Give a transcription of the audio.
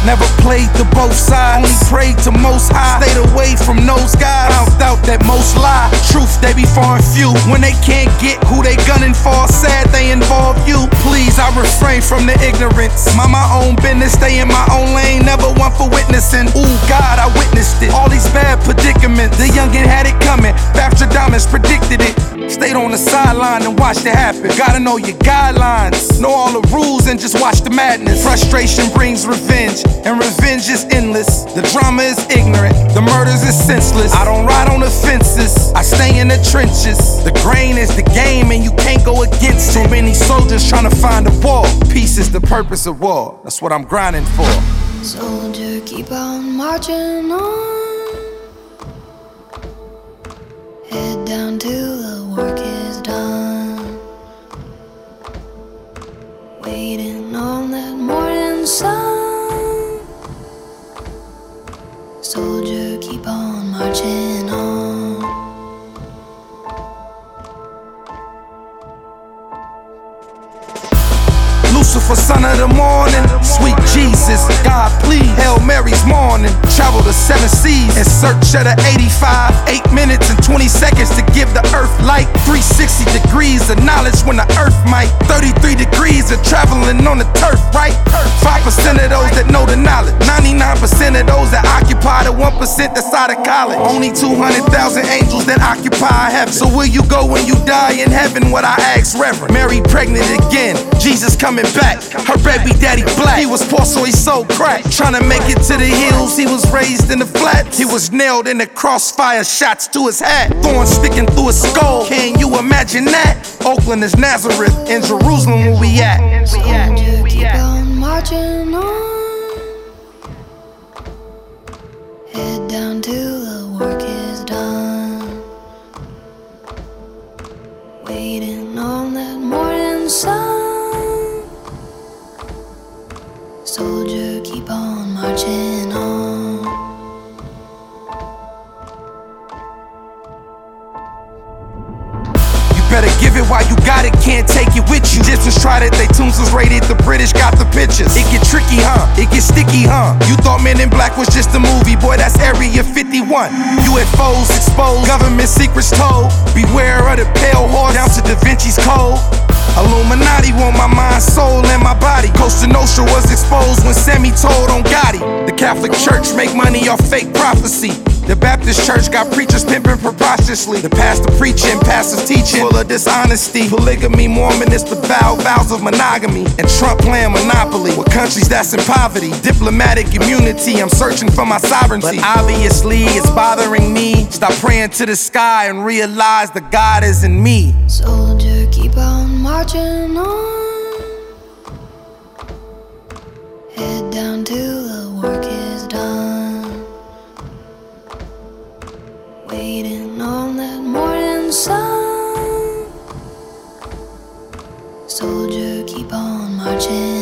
Never played to both sides, only prayed to Most High. Stayed away from those guys, found out that most lie. Truth, they be far and few. When they can't get who they gunning for, sad they involve you. Please, I refrain from the ignorance. Mind my own business, stay in my own lane. Never one for witnessing. Ooh, God, I witnessed it. All these bad predicaments. The youngin' had it coming. Baptradamus predicted it. Stayed on the sideline and watched it happen. Gotta know your guidelines, know all the rules and just watch the madness. Frustration brings revenge, and revenge is endless. The drama is ignorant, the murders is senseless. I don't ride on the fences, I stay in the trenches. The grain is the game and you can't go against it. Too many soldiers trying to find a war. Peace is the purpose of war, that's what I'm grinding for. Soldier, keep on marching on. Head down till the work is done. Waiting on that morning sun. Soldier, keep on marching on. Lucifer, son of the morning, sweet Jesus, God please, Hail Mary's morning. Travel the 7 seas in search of the 85. 8 minutes and 20 seconds to give the earth light. 360 degrees of knowledge when the earth might. 33 degrees of traveling on the turf, right? 5% of those that know the knowledge, 99% of those that occupy the 1% that's out of college. Only 200,000 angels that occupy heaven. So will you go when you die in heaven? What I ask, Reverend. Mary pregnant again, Jesus coming back. Her baby daddy black, he was poor so he sold crack. Trying to make it to the hills, he was raised in the flats. He was nailed in the crossfire, shots to his hat, thorns sticking through his skull. Can you imagine that? Oakland is Nazareth, in Jerusalem where we at. Soldier, keep on marching on. Head down till the work is done. Waiting on that morning sun. Soldier, keep on marching on. You better give it while you got it, can't take it with you. Egyptians tried it, they tombs was raided, the British got the pictures. It get tricky, huh? It get sticky, huh? You thought Men in Black was just a movie, boy, that's Area 51. UFOs exposed, government secrets told. Beware of the pale horse, down to Da Vinci's Code. Illuminati want my mind, soul, and my body. Costa Nostra was exposed when Sammy told on Gotti. The Catholic Church make money off fake prophecy. The Baptist Church got preachers pimping preposterously. The pastor preaching, pastors teaching, full of dishonesty. Polygamy, Mormonists with vows of monogamy. And Trump playing Monopoly with countries that's in poverty. Diplomatic immunity, I'm searching for my sovereignty. But obviously it's bothering me. Stop praying to the sky and realize the God is in me. Soldier, keep on marching on. Head down till the work is done. Waiting on that morning sun. Soldier, keep on marching.